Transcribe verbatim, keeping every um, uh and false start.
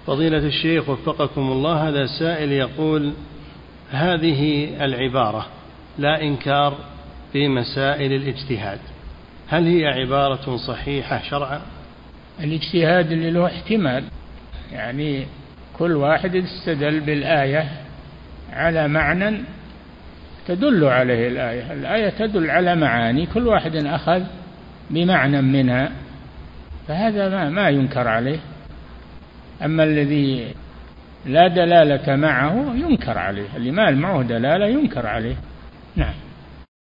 فضيلة الشيخ وفقكم الله، هذا سائل يقول: هذه العبارة لا إنكار في مسائل الاجتهاد، هل هي عبارة صحيحة شرعا؟ الاجتهاد اللي له احتمال، يعني كل واحد استدل بالآية على معنى تدل عليه الآية، الآية تدل على معاني، كل واحد أخذ بمعنى منها، فهذا ما, ما ينكر عليه. أما الذي لا دلالة معه ينكر عليه، اللي ما معه دلالة ينكر عليه. نعم.